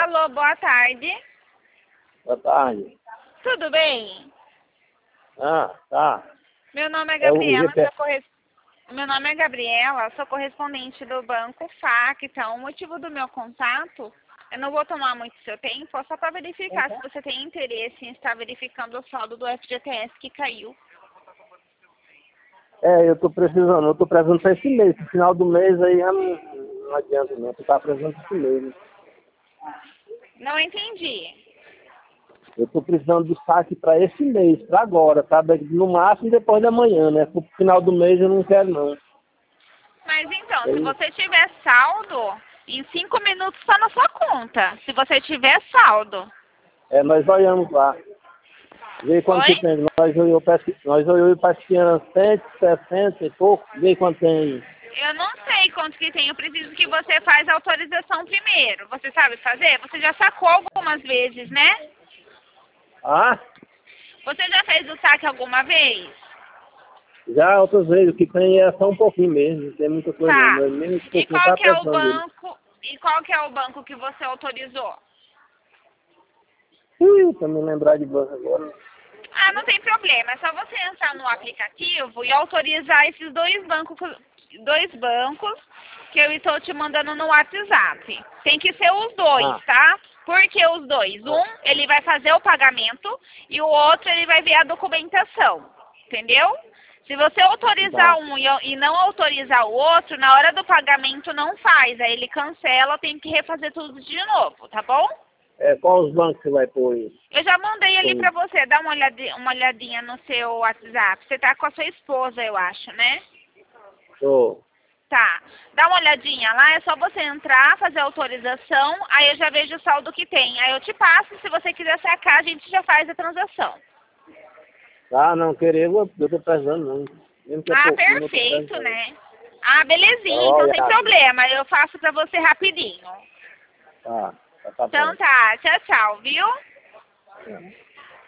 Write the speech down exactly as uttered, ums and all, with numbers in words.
Alô, boa tarde. Boa tarde. Tudo bem? Ah, tá. Meu nome é É o Gabriela, G P... sou corres... Meu nome é Gabriela, sou correspondente do banco F A C. Então, o motivo do meu contato, eu não vou tomar muito seu tempo, é só para verificar se você tem interesse em estar verificando o saldo do F G T S que caiu. É, eu tô precisando, eu tô precisando para esse mês. No final do mês aí já não, não adianta não. Tu tá precisando para esse mês. Né? Não entendi. Eu tô precisando do saque para esse mês, para agora, tá? No máximo depois da manhã, né? Pro final do mês eu não quero não. Mas então, se Aí, você tiver saldo, em cinco minutos está na sua conta. Se você tiver saldo. é, nós olhamos lá. Vê quanto que Oi? tem. Nós olhamos nós olhamos para cento e sessenta e pouco. Vê quanto tem aí. Eu não sei quanto que tem. Eu preciso que você faça a autorização primeiro. Você sabe fazer? Você já sacou algumas vezes, né? Ah? Você já fez o saque alguma vez? Já outras vezes, o que tem é só um pouquinho mesmo, não tem muita coisa não, Tá. mas mesmo esse E pouquinho qual tá que é o precisando dele. banco? E qual que é o banco que você autorizou? Ih, pra me lembrar de banco agora. Ah, não tem problema. É só você entrar no aplicativo e autorizar esses dois bancos, dois bancos que eu estou te mandando no WhatsApp. Tem que ser os dois, Ah, tá? Por que os dois? ah, Um, ele vai fazer o pagamento e o outro, ele vai ver a documentação. Entendeu? Se você autorizar tá. um e e não autorizar o outro, na hora do pagamento não faz. Aí ele cancela, tem que refazer tudo de novo, tá bom? É, qual os bancos você vai pôr aí? Eu já mandei ali Sim. pra você, dá uma olhadinha, uma olhadinha no seu WhatsApp. Você tá com a sua esposa, eu acho, né? Tô. Tá. Dá uma olhadinha lá, é só você entrar, fazer a autorização, aí eu já vejo o saldo que tem. Aí eu te passo, se você quiser sacar, a gente já faz a transação. Ah, não, querer, eu, eu tô precisando não. Mesmo que é Ah, pouquinho, eu tô perfeito, precisando. né? Ah, Tá belezinha, então sem olhado. problema. Eu faço pra você rapidinho. Tá, tá, tá Então bom. tá, tchau, tchau, viu? É.